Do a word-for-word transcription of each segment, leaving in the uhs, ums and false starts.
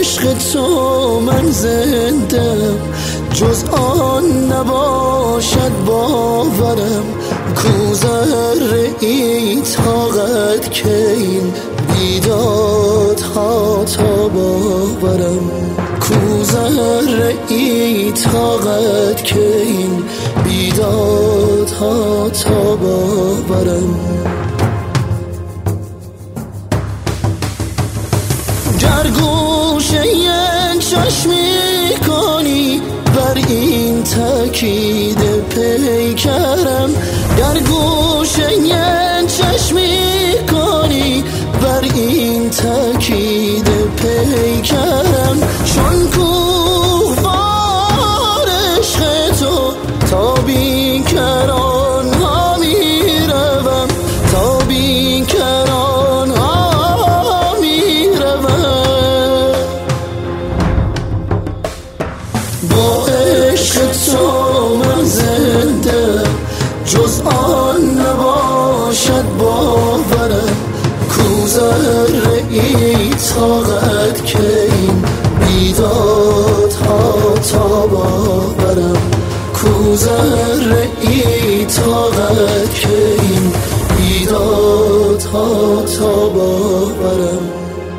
عشق تو من زندم، جز آن نباشد باورم. کو ذره ای طاقت که این بیدادها تا باورم. کو ذره ای طاقت که این بیدادها تا باورم. گر گوشه چشمی کنی بر این تاکید پیکرم، گر گوشه چشمی کنی بر این تاکید پیکرم. چون کوهوار عشق تو تا بیکران ها می روم، تا بیکران ها می روم. با عشق تو من زنده، جز آن نباشد باورم. کو ذره ای طاقت که این بیدادها تا باورم. کو ذره ای طاقت که این بیدادها تا باورم.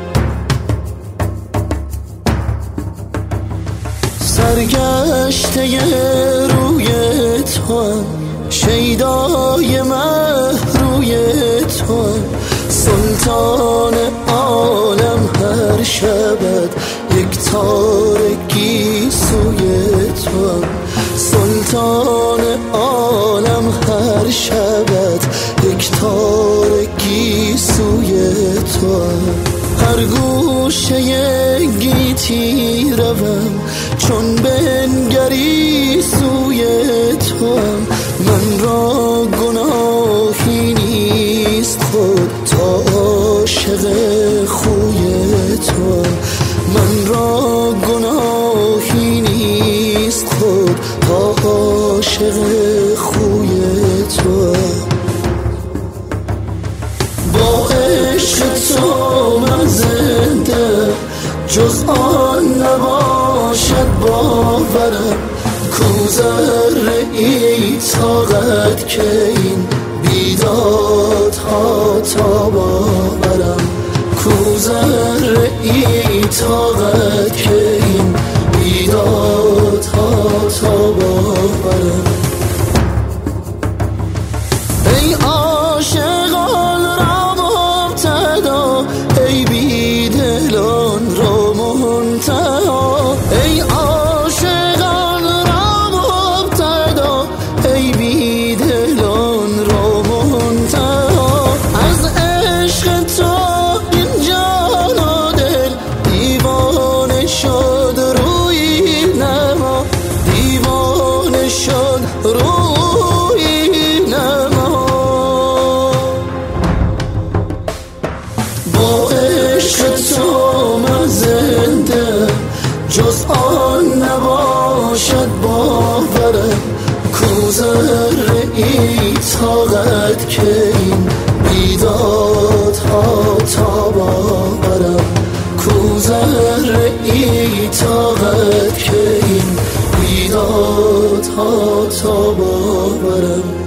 سرگشته روی توام، شیدای مهروی توام. سلطان عالم هر شبت یک تارگی سوی توام. سلطان عالم هر شبت یک تارگی سوی توام. هر گوشه گیتی روم، چون بنگری سوی توام. من را گناهی نیست خود تا عاشق خوی توام. من را گناهی نیست خود تا عاشق خوی توام. با عشق تو من زنده، جز آن نباشد باورم. کو ذره ای طاقت که این بیدادها تا باورم. کو ذره ای طاقت که این بیدادها تا باورم. ای عاشقان را مبتدا، ای بیدلان را منتها. ای عاشقان را مبتدا، ای بیدلان را منتها. از عشق تو این جان و دل دیوانه شد روی نما، دیوانه شد روی نما. با عشق تو من زنده، جز آن نباشد باورم. کو ذره ای طاقت که این بیدادها تا باورم. کو ذره ای طاقت که این بیدادها تا باورم.